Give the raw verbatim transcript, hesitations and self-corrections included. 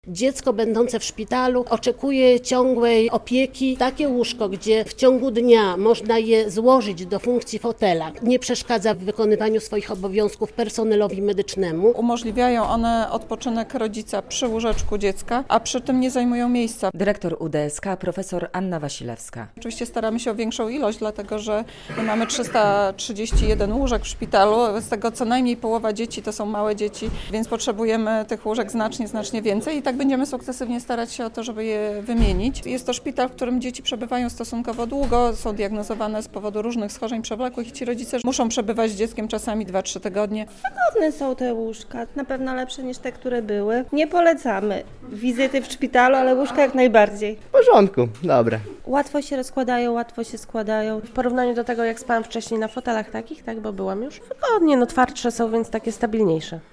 Dziecko będące w szpitalu oczekuje ciągłej opieki. Takie łóżko, gdzie w ciągu dnia można je złożyć do funkcji fotela, nie przeszkadza w wykonywaniu swoich obowiązków personelowi medycznemu. Umożliwiają one odpoczynek rodzica przy łóżeczku dziecka, a przy tym nie zajmują miejsca. Dyrektor U D S K profesor Anna Wasilewska. Oczywiście staramy się o większą ilość, dlatego że mamy trzysta trzydzieści jeden łóżek w szpitalu, z tego co najmniej połowa dzieci to są małe dzieci, więc potrzebujemy tych łóżek znacznie, znacznie więcej i tak będziemy sukcesywnie starać się o to, żeby je wymienić. Jest to szpital, w którym dzieci przebywają stosunkowo długo, są diagnozowane z powodu różnych schorzeń przewlekłych i ci rodzice muszą przebywać z dzieckiem czasami dwa trzy tygodnie. Wygodne są te łóżka, na pewno lepsze niż te, które były. Nie polecamy wizyty w szpitalu, ale łóżka jak najbardziej. W porządku, dobre. Łatwo się rozkładają, łatwo się składają. W porównaniu do tego, jak spałam wcześniej na fotelach takich, tak, bo byłam już wygodnie, no twardsze są, więc takie stabilniejsze.